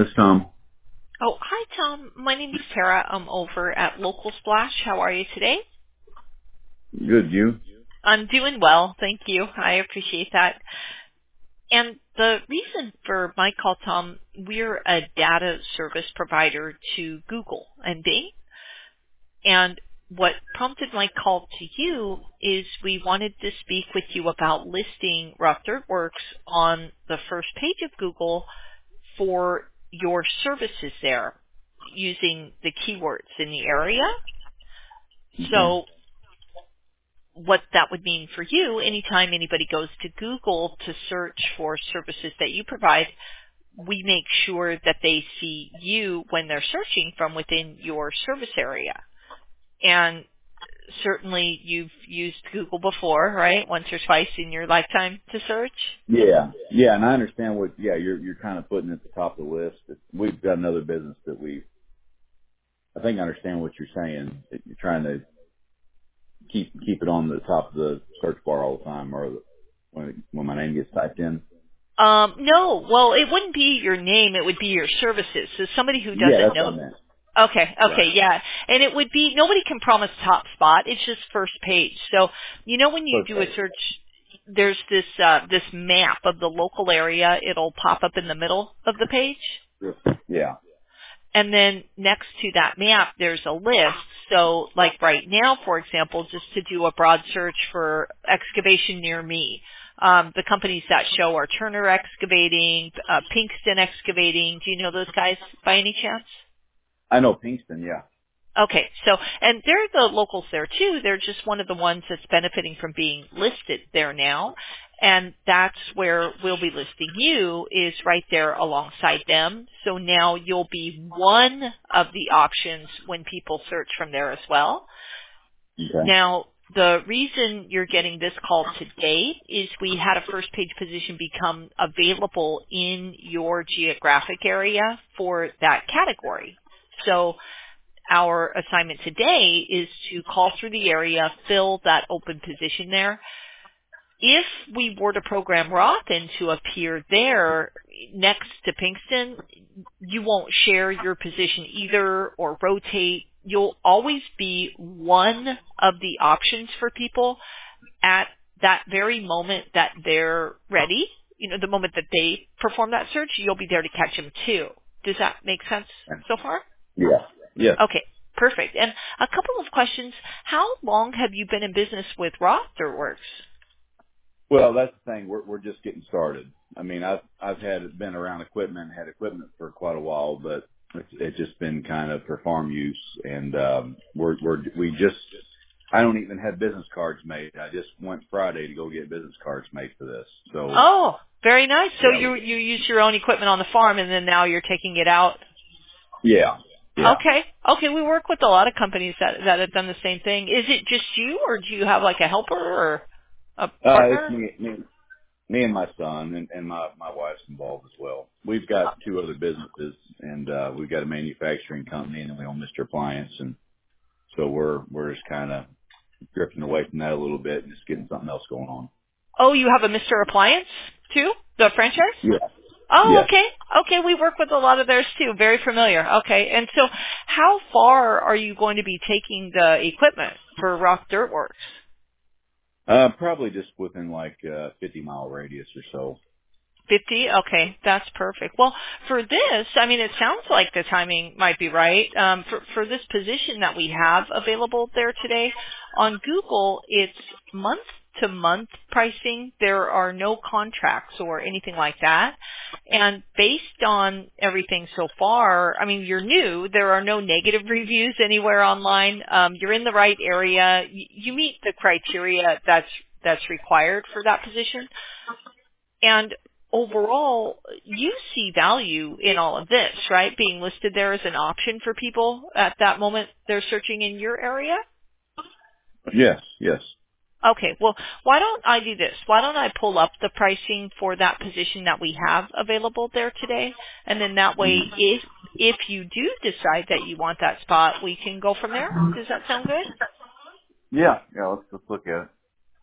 This is Tom. Oh, hi, Tom. My name is Tara. I'm over at Local Splash. How are you today? Good, you? I'm doing well. Thank you. I appreciate that. And the reason for my call, Tom, we're a data service provider to Google and Bing. And what prompted my call to you is we wanted to speak with you about listing Rough Dirt Works on the first page of Google for your services there using the keywords in the area. So what that would mean for you, anytime anybody goes to Google to search for services that you provide, we make sure that they see you when they're searching from within your service area. And certainly you've used Google before, right? Once or twice in your lifetime to search? Yeah, and I understand you're kind of putting at the top of the list. We've got another business that I think I understand what you're saying. That you're trying to keep it on the top of the search bar all the time, or when my name gets typed in. No. Well, it wouldn't be your name. It would be your services. So somebody who doesn't That's know. what I meant. Okay, Right. yeah. And it would be, nobody can promise top spot. It's just first page. So, when you do a search, there's this map of the local area. It'll pop up in the middle of the page. Yeah. And then next to that map, there's a list. So like right now, for example, just to do a broad search for excavation near me, the companies that show are Turner Excavating, Pinkston Excavating. Do you know those guys by any chance? I know Pinkston, yeah. Okay, so, and they're the locals there too. They're just one of the ones that's benefiting from being listed there now. And that's where we'll be listing you, is right there alongside them. So now you'll be one of the options when people search from there as well. Okay. Now, the reason you're getting this call today is we had a first page position become available in your geographic area for that category. So our assignment today is to call through the area, fill that open position there. If we were to program Rothen to appear there next to Pinkston, you won't share your position either or rotate. You'll always be one of the options for people at that very moment that they're ready. The moment that they perform that search, you'll be there to catch them too. Does that make sense so far? Yeah. Yes. Okay, perfect. And a couple of questions. How long have you been in business with Roth Dirt Works? Well, that's the thing. We're just getting started. I mean, I've been around equipment, had equipment for quite a while, but it's just been kind of for farm use, and I don't even have business cards made. I just went Friday to go get business cards made for this. So. Oh, very nice. So yeah, you use your own equipment on the farm, and then now you're taking it out. Yeah. Okay. We work with a lot of companies that have done the same thing. Is it just you, or do you have like a helper or a partner? It's me and my son, and my wife's involved as well. We've got two other businesses, and we've got a manufacturing company, and then we own Mr. Appliance, and so we're just kind of drifting away from that a little bit and just getting something else going on. Oh, you have a Mr. Appliance too, the franchise? Yeah. Oh, Yes. Okay, we work with a lot of theirs too. Very familiar. Okay, and so how far are you going to be taking the equipment for Roth Dirt Works? Probably just within like 50-mile radius or so. 50? Okay, that's perfect. Well, for this, I mean, it sounds like the timing might be right. For this position that we have available there today, on Google, it's month-to-month pricing. There are no contracts or anything like that. And based on everything so far, I mean, you're new. There are no negative reviews anywhere online. You're in the right area. You meet the criteria that's required for that position. And overall, you see value in all of this, right? Being listed there as an option for people at that moment they're searching in your area? Yes. Okay, well, why don't I do this? Why don't I pull up the pricing for that position that we have available there today? And then that way, if you do decide that you want that spot, we can go from there. Does that sound good? Yeah. Let's look at it.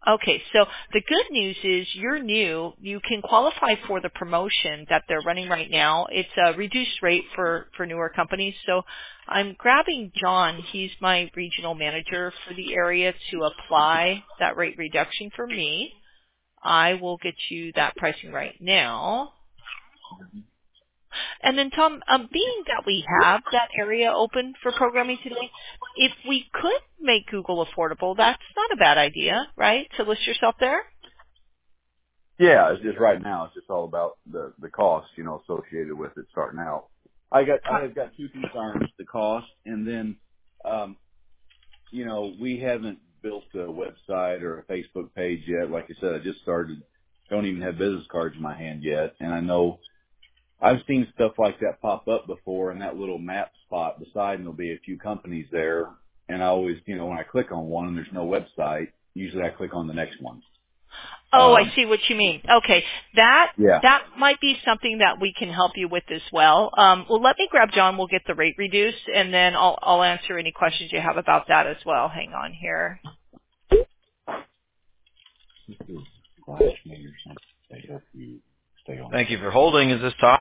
Okay, so the good news is you're new. You can qualify for the promotion that they're running right now. It's a reduced rate for newer companies. So I'm grabbing John. He's my regional manager for the area to apply that rate reduction for me. I will get you that pricing right now. And then, Tom, being that we have that area open for programming today, if we could make Google affordable, that's not a bad idea, right? To list yourself there? Yeah, it's just right now, it's just all about the cost, associated with it starting out. I have got two concerns, the cost, and then, we haven't built a website or a Facebook page yet. Like I said, I just started, don't even have business cards in my hand yet. And I know I've seen stuff like that pop up before, and that little map spot beside, and there'll be a few companies there. And I always, when I click on one and there's no website, usually I click on the next one. Oh, I see what you mean. Okay, that Yeah. might be something that we can help you with as well. Well, let me grab John. We'll get the rate reduced, and then I'll answer any questions you have about that as well. Hang on here. Thank you for holding. Is this Tom?